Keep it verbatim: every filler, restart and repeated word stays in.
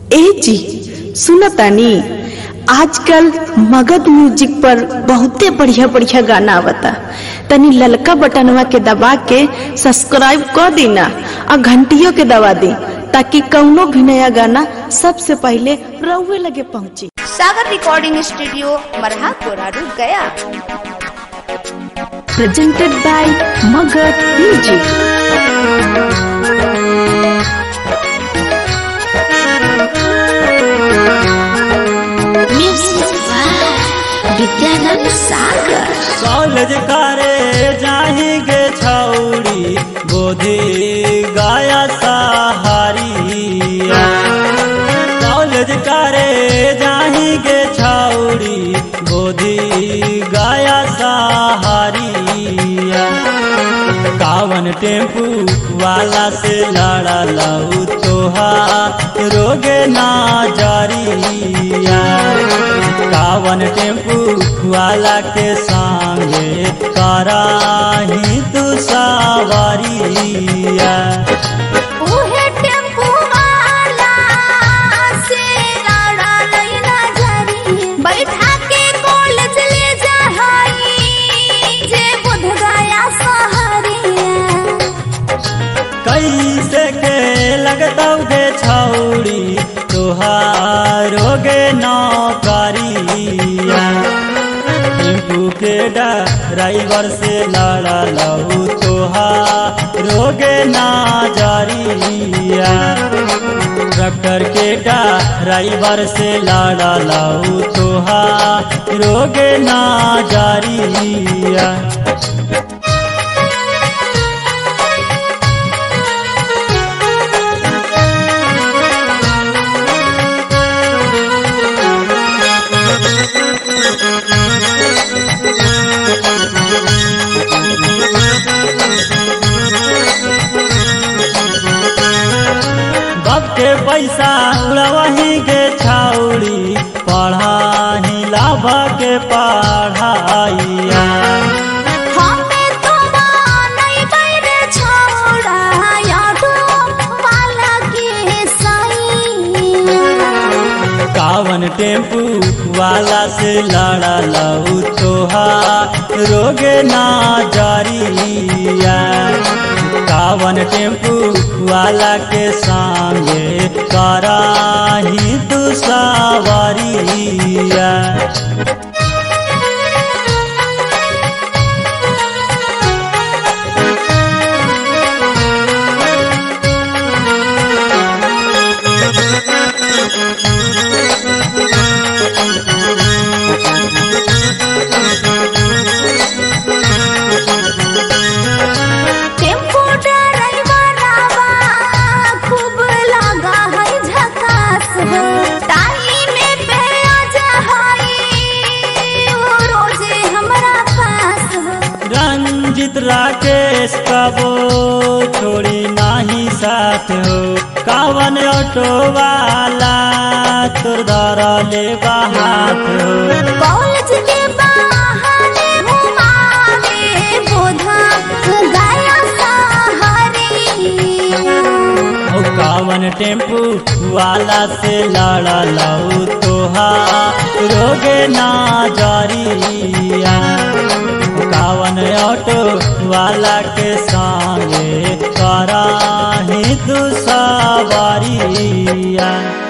ए जी सुनो तानी, आजकल मगध म्यूजिक पर बहुते बढ़िया बढ़िया गाना आवता। तनी ललका बटनवा के दबा के सब्सक्राइब कर देना और घंटियों के दबा दी ताकि कौनो भी नया गाना सबसे पहले रउए लगे पहुंचे। सागर रिकॉर्डिंग स्टूडियो मरहा कोराडू गया। Presented by Magadh music. Vidyanand Sagar college करे जाएंगे छौड़ी बोधी गाया सहारिया। कॉलेज करे जाएंगे छौड़ी बोधी गाया सहारिया। कावन टेम्पू वाला से लड़ा लऊ तोहार रोगे ना जारिया। कावन टेम्पू वाला के संगे कराही तू सवारिया। उहे टेम्पू वाला से लड़ा लैला जारी बैठा के कॉलेज ले जाई जे बुध गया सहारिया। कैसे के लगतौ गे छौड़ी तोहारोगे नौकरिया। टेम्पू के ड्राइवर से लड़ा लऊ तोहारोगे ना जारिया। ट्रैक्टर के ड्राइवर से लड़ा लऊ तोहारोगे ना जारिया। के पैसा उड़वही के छौड़ी पढ़ाही लाभ के पढ़ाइया। हमें तो नहीं बैरे छोड़ा यादो वाला के सैया। कावन टेम्पू वाला से लड़ा लऊ तोहार रोगे ना जारिया। कावन टेम्पू वाला के संगे कराही तू सवारिया। रंजित राकेश कबो छोड़ी नाही साथ हो। कावन ऑटो वाला तोर धरा ले बाहात हो। कॉलेज के बहाने घुमावे बोधा गया सहारिया। ओ कावन टेम्पू वाला से लड़ा लऊ तोहार रोगे ना जारिया। कावन ऑटो वाला के संगे कराही तू सवारिया।